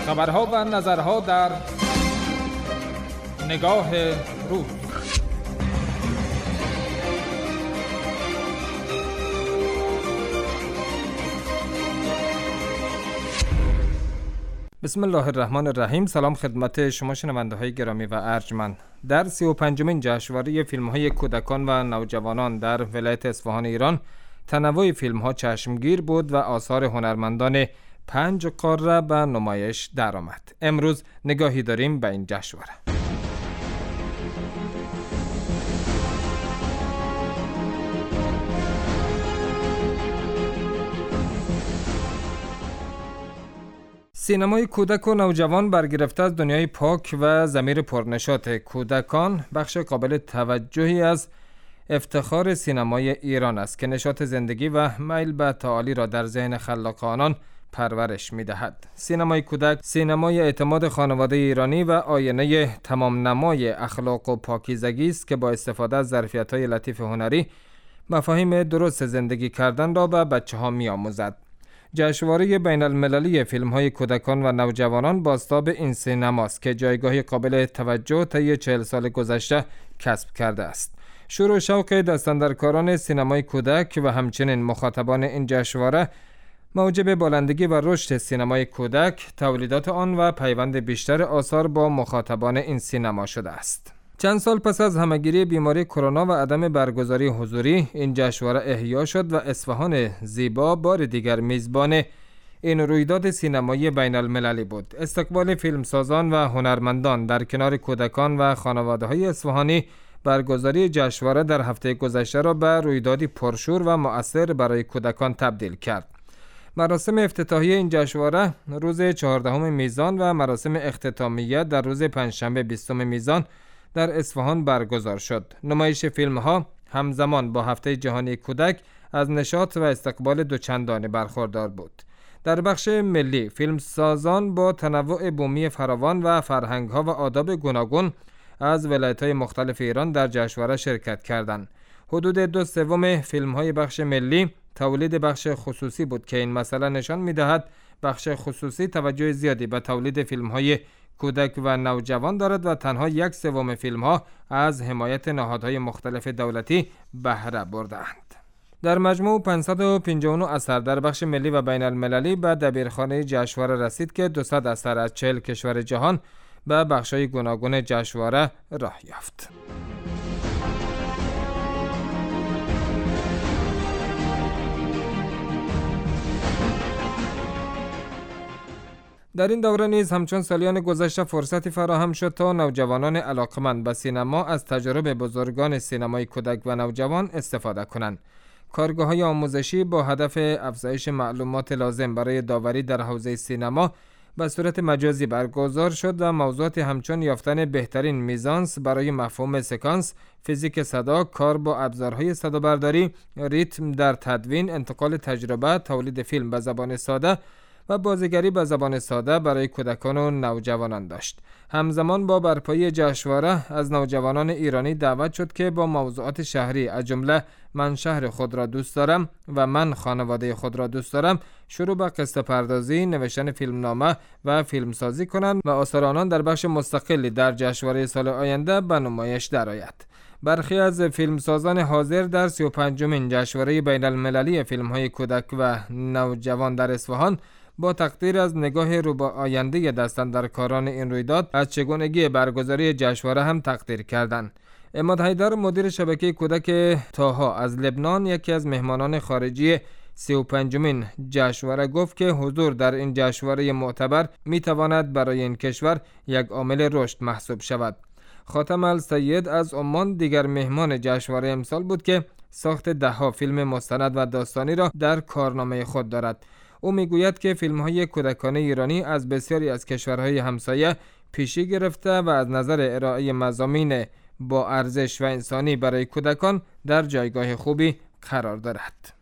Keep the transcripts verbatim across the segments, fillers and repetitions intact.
خبرها و نظرها در نگاه روز. بسم الله الرحمن الرحیم. سلام خدمت شما شنونده های گرامی و ارجمند. در سی و پنجمین جشنواره فیلم های کودکان و نوجوانان در ولایت اصفهان ایران تنوع فیلم ها چشمگیر بود و آثار هنرمندان پنج قاره به نمایش درآمد. امروز نگاهی داریم به این جشنواره. سینمای کودک و نوجوان برگرفته از دنیای پاک و ضمیر پرنشاط کودکان بخش قابل توجهی از افتخار سینمای ایران است که نشاط زندگی و میل به تعالی را در ذهن خلاقانان پرورش می‌دهد. سینمای کودک سینمای اعتماد خانواده ایرانی و آینه تمام نمای اخلاق و پاکیزگی است که با استفاده از ظرفیت‌های لطیف هنری مفاهیم درست زندگی کردن را به بچه‌ها می‌آموزد. جشنواره بین المللی فیلم های کودکان و نوجوانان بازتاب این سینماست که جایگاهی قابل توجه طی چهل سال گذشته کسب کرده است. شور و شوق دستاندرکاران سینمای کودک و همچنین مخاطبان این جشنواره موجب بالندگی و رشد سینمای کودک، تولیدات آن و پیوند بیشتر آثار با مخاطبان این سینما شده است. چند سال پس از همهگیری بیماری کرونا و عدم برگزاری حضوری، این جشنواره احیا شد و اصفهان زیبا بار دیگر میزبان این رویداد سینمایی بین المللی بود. استقبال فیلمسازان و هنرمندان در کنار کودکان و خانواده‌های اصفهانی برگزاری جشنواره در هفته گذشته را به رویدادی پرشور و مؤثر برای کودکان تبدیل کرد. مراسم افتتاحیه این جشنواره روز چهاردهم میزان و مراسم اختتامیه در روز پنجشنبه بیستم میزان در اصفهان برگزار شد. نمایش فیلم ها همزمان با هفته جهانی کودک از نشاط و استقبال دوچندانه برخوردار بود. در بخش ملی فیلم سازان با تنوع بومی فراوان و فرهنگ ها و آداب گوناگون از ولایت‌های مختلف ایران در جشنواره شرکت کردند. حدود دو سوم فیلم های بخش ملی تولید بخش خصوصی بود که این مسئله نشان می‌دهد بخش خصوصی توجه زیادی به تولید فیلم های کودک و نوجوان دارد و تنها یک سوم فیلم ها از حمایت نهادهای مختلف دولتی بهره بردند. در مجموع پانصد و پنجاه و نه اثر در بخش ملی و بین المللی به دبیرخانه جشنواره رسید که دویست اثر از چهل کشور جهان به بخش‌های گوناگون جشنواره راه یافت. در این دوره نیز همچون سالیان گذشته فرصتی فراهم شد تا نوجوانان علاقمند به سینما از تجربه بزرگان سینمای کودک و نوجوان استفاده کنند. کارگاه‌های آموزشی با هدف افزایش معلومات لازم برای داوری در حوزه سینما به صورت مجازی برگزار شد و موضوعات همچون یافتن بهترین میزانس برای مفهوم سکانس، فیزیک صدا، کار با ابزارهای صدابرداری، ریتم در تدوین، انتقال تجربه، تولید فیلم به زبان ساده و بازیگری به زبان ساده برای کودکان و نوجوانان داشت. همزمان با برپایی جشنواره از نوجوانان ایرانی دعوت شد که با موضوعات شهری از جمله من شهر خود را دوست دارم و من خانواده خود را دوست دارم شروع به قصه پردازی، نوشتن فیلمنامه و فیلمسازی کنند و آثار آنان در بخش مستقلی در جشنواره سال آینده به نمایش درآید. برخی از فیلمسازان حاضر در سی و پنجمین جشنواره بین المللی فیلم های کودک و نوجوان در اصفهان با تقدیر از نگاه رو به آینده دستاندرکاران این رویداد از چگونگی برگزاری جشنواره هم تقدیر کردند. عماد حیدر مدیر شبکه کودک طاها از لبنان یکی از مهمانان خارجی سی و پنجمین جشنواره گفت که حضور در این جشنواره معتبر می تواند برای این کشور یک عامل رشد محسوب شود. خاتم السید از عمان دیگر مهمان جشنواره امسال بود که ساخت ده‌ها فیلم مستند و داستانی را در کارنامه خود دارد. او میگوید که فیلم‌های کودکانه ایرانی از بسیاری از کشورهای همسایه پیشی گرفته و از نظر ارائه مضامین با ارزش و انسانی برای کودکان در جایگاه خوبی قرار دارد.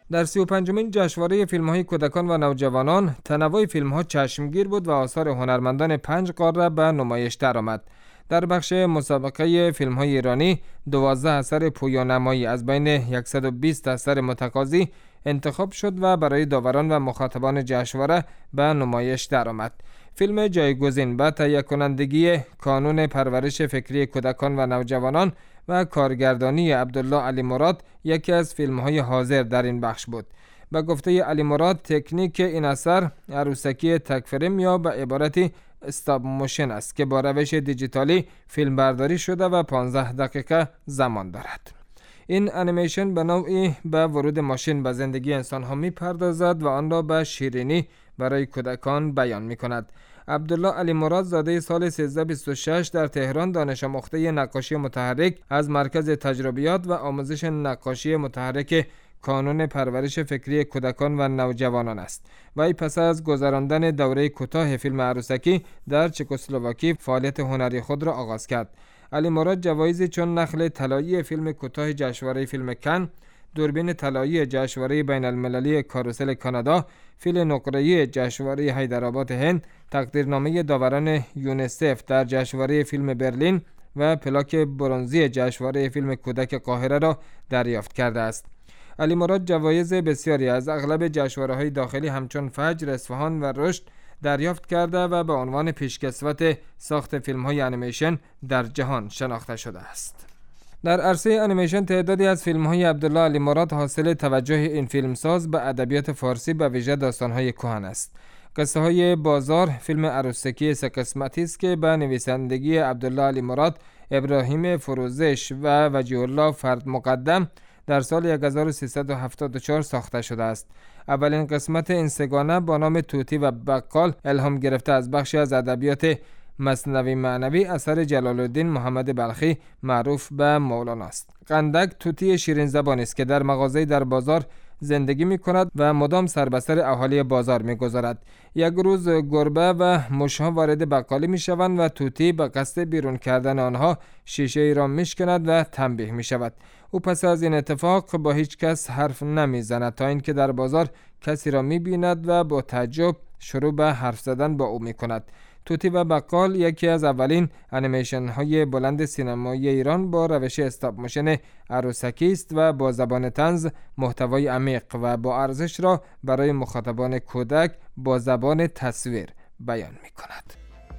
در سی و پنجمین جشنواره فیلم‌های کودکان و نوجوانان تنوع فیلم‌ها چشمگیر بود و آثار هنرمندان پنج قاره به نمایش درآمد. در بخش مسابقه فیلم‌های ایرانی دوازده اثر پویانمایی از بین صد و بیست اثر متقاضی انتخاب شد و برای داوران و مخاطبان جشنواره به نمایش درآمد. فیلم جایگزین به تهیه کنندگی کانون پرورش فکری کودکان و نوجوانان و کارگردانی عبدالله علی مراد یکی از فیلم‌های حاضر در این بخش بود. به گفته علی مراد تکنیک این اثر عروسکی تک فریم یا به عبارتی استاپ موشن است که با روش دیجیتالی فیلم برداری شده و پانزده دقیقه زمان دارد. این انیمیشن به نوعی به ورود ماشین به زندگی انسان ها می پردازد و آن را به شیرینی برای کودکان بیان می کند. عبدالله علی مراد زاده سال سیزده بیست و شش در تهران دانش آموخته نقاشی متحرک از مرکز تجربیات و آموزش نقاشی متحرک کانون پرورش فکری کودکان و نوجوانان است. وی پس از گذراندن دوره کوتاه فیلم عروسکی در چکسلواکی فعالیت هنری خود را آغاز کرد. علی مراد جوایزی چون نخل طلایی فیلم کوتاه جشنواره فیلم کن، دوربین طلایی جشنواره بین المللی کاروسل کانادا، فیل نقره‌ای جشنواره حیدرآباد هند، تقدیرنامه داوران یونیسف در جشنواره فیلم برلین و پلاک برنزی جشنواره فیلم کودک قاهره را دریافت کرده است. علی مراد جوایز بسیاری از اغلب جشنواره‌های داخلی همچون فجر، اصفهان و رشد دریافت کرده و به عنوان پیشکسوت ساخت فیلم‌های انیمیشن در جهان شناخته شده است. در عرصه انیمیشن تعدادی از فیلم‌های عبدالله علی مراد حاصل توجه این فیلمساز به ادبیات فارسی به ویژه داستان‌های کهن است. قصه های بازار فیلم عروسکی سه قسمتی است که به نویسندگی عبدالله علی مراد، ابراهیم فروزش و وجیه الله فرد مقدم در سال هزار و سیصد و هفتاد و چهار ساخته شده است. اولین قسمت این سگانه با نام توتی و بقال الهام گرفته از بخشی از ادبیات مثنوی معنوی اثر جلال الدین محمد بلخی معروف به مولانا است. قندک توتی شیرین زبان است که در مغازه در بازار زندگی می کند و مدام سر به سر اهالی بازار می گذارد. یک روز گربه و موشها وارد بقالی می شوند و توتی به قصد بیرون کردن آنها شیشه ای را می شکند و تنبیه می شود. او پس از این اتفاق با هیچ کس حرف نمی زند تا اینکه در بازار کسی را می بیند و با تعجب شروع به حرف زدن با او می کند. توتی و بقال یکی از اولین انیمیشن های بلند سینمایی ایران با روش استاپ موشن عروسکی است و با زبان طنز محتوای عمیق و با ارزش را برای مخاطبان کودک با زبان تصویر بیان می کند.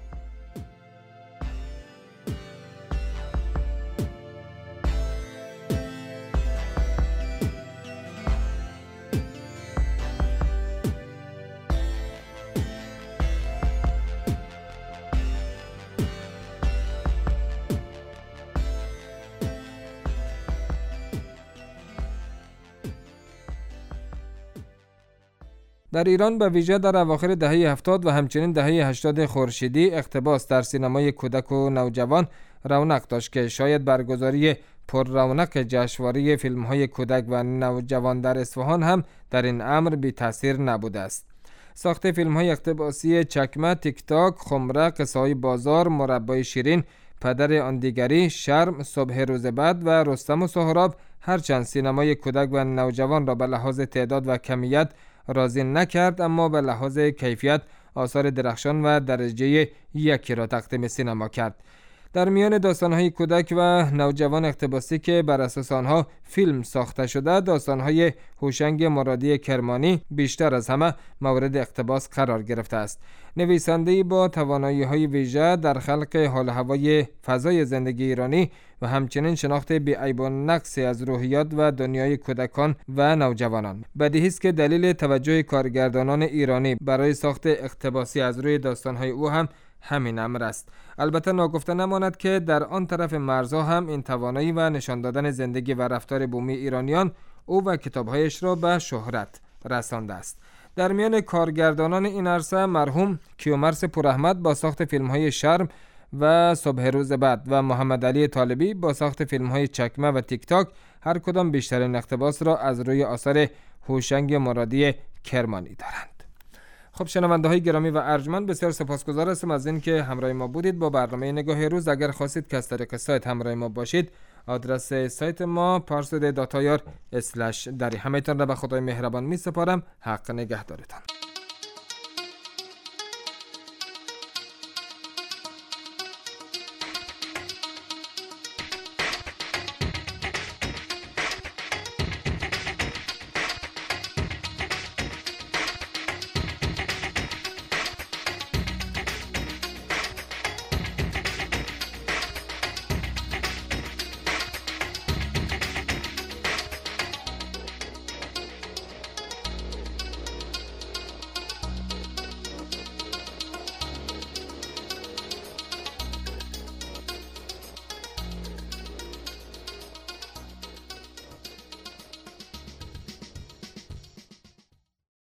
در ایران به ویژه در اواخر دهه هفتاد و همچنین دهه هشتاد خورشیدی اقتباس در سینمای کودک و نوجوان رونق داشت که شاید برگزاری پر رونق جشنواره فیلم‌های کودک و نوجوان در اصفهان هم در این امر بی تاثیر نبوده است. ساخت فیلم‌های اقتباسی چکمه، تیک تاک، خمره، قصه‌های بازار، مربای شیرین، پدر آن دیگری، شرم، صبح روز بعد و رستم و سهراب هرچند سینمای کودک و نوجوان را به لحاظ تعداد و کمیت راضی نکرد، اما به لحاظ کیفیت آثار درخشان و درجه یکی را تقدیم سینما کرد. در میان داستان‌های کودک و نوجوان اقتباسی که بر اساس آنها فیلم ساخته شده، داستان‌های هوشنگ مرادی کرمانی بیشتر از همه مورد اقتباس قرار گرفته است. نویسنده‌ای با توانایی‌های ویژه در خلق حال و هوای فضای زندگی ایرانی و همچنین شناخت بی‌عیب و نقصی از روحیات و دنیای کودکان و نوجوانان. بدیهی است که دلیل توجه کارگردانان ایرانی برای ساخت اقتباسی از روی داستان‌های او هم همین امر است. البته ناگفته نماند که در آن طرف مرزها هم این توانایی و نشان دادن زندگی و رفتار بومی ایرانیان او و کتابهایش را به شهرت رسانده است. در میان کارگردانان این عرصه مرحوم کیومرث پوراحمد با ساخت فیلم‌های شرم و صبح روز بعد و محمد علی طالبی با ساخت فیلم‌های چکمه و تیک تاک هر کدام بیشترین اقتباس را از روی آثار هوشنگ مرادی کرمانی دارند. خب شنونده های گرامی و ارجمند، بسیار سپاسگزار هستم از اینکه همراه ما بودید با برنامه نگاه روز. اگر خواستید که از طریق سایت همراه ما باشید، آدرس سایت ما پارسود داتایار اسلش دری. همه‌تان را به خدای مهربان می سپارم. حق نگهدارتان.